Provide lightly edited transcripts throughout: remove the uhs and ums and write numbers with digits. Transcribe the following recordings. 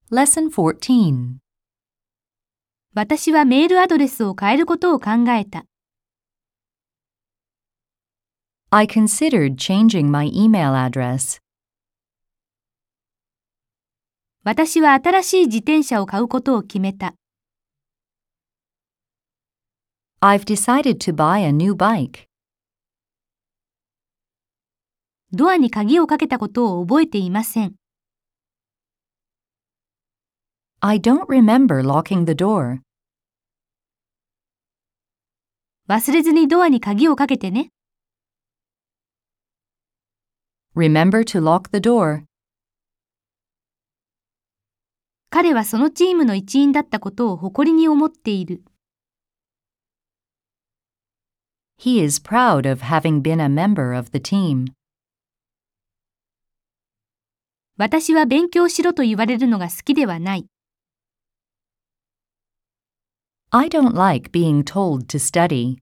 Lesson 14. 私はメールアドレスを変えることを考えた。 I considered changing my email address. 私は新しい自転車を買うことを決めた。 I've decided to buy a new bike. ドアに鍵をかけたことを覚えていません。 I don't remember locking the door. 忘れずにドアに鍵をかけてね。 Remember to lock the door. 彼はそのチームの一員だったことを誇りに思っている。 He is proud of having been a member of the team. 私は勉強しろと言われるのが好きではない。 I don't like being told to study.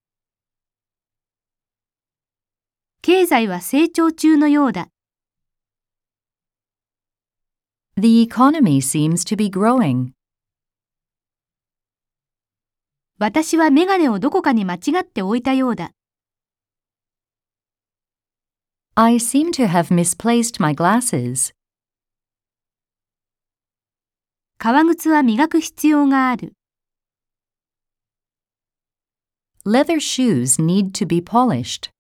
経済は成長中のようだ。 The economy seems to be growing. 私はメガネをどこかに間違って置いたようだ。 I seem to have misplaced my glasses. 革靴は磨く必要がある。 Leather shoes need to be polished.